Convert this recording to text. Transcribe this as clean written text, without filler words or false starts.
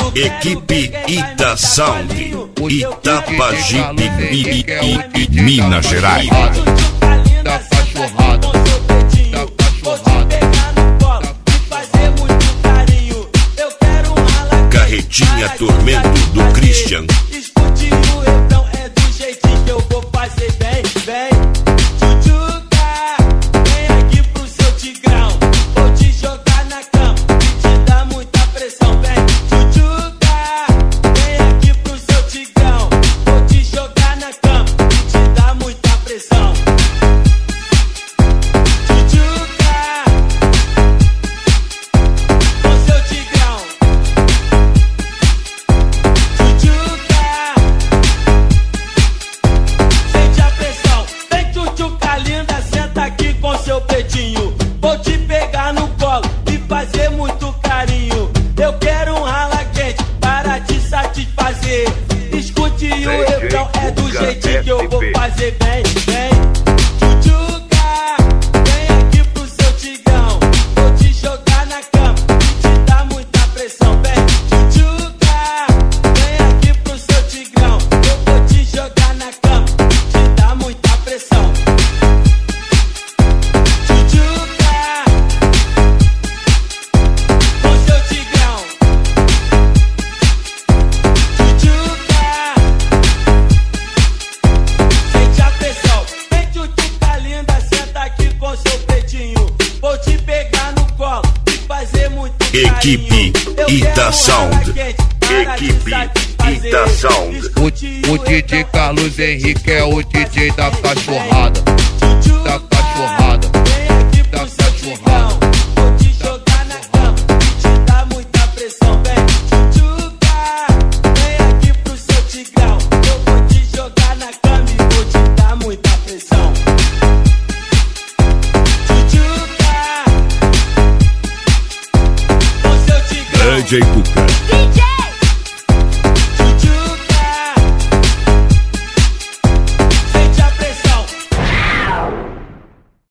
Equipe Ita Sound, Itapajipe, Minas Gerais. Da cachorrada, da cachorrada. Carretinha Tormento do Christian. Escute o refrão, é do jeitinho que eu vou fazer. Vem, vem, tchutchuca, vem aqui pro seu tigrão. Vou te jogar na cama e te dar muita pressão. Vem, tchutchuca, vem aqui pro seu tigrão. Vou te jogar na cama e te dar muita pressão. Tchutchuca, com seu tigrão. Sente a pressão, vem tchutchuca linda, senta aqui com seu pretinho. Vou te pegar no colo e fazer muito carinho. Eu quero um rala quente para te satisfazer. Escute o refrão, é do jeitinho que eu vou fazer. Vem, vem, tchutchuca, vem aqui pro seu tigrão. Vou te jogar na cama e te dar muita pressão. Vem, tchutchuca, vem aqui pro seu tigrão. Eu vou te jogar na cama e te dar muita pressão. Tchutchuca, com seu tigrão. Tchutchuca, sente a pressão. Vem tchutchuca linda, senta aqui com seu pretinho. Vou te pegar no colo e fazer muito carinho. Equipe Eu Ita quero um Sound. rala quente para te Equipe satisfazer. Ita Sound. O DJ Carlos Henrique é o DJ da cachorrada, da cachorrada, Vem aqui pro da seu tigrão. cachorrada. Vou te jogar na cama e te dar muita pressão. Vem, tchutchuca, vem aqui pro seu tigrão. Eu vou te jogar na cama e vou te dar muita pressão. Tchutchuca, com seu tigrão. DJ Cuca.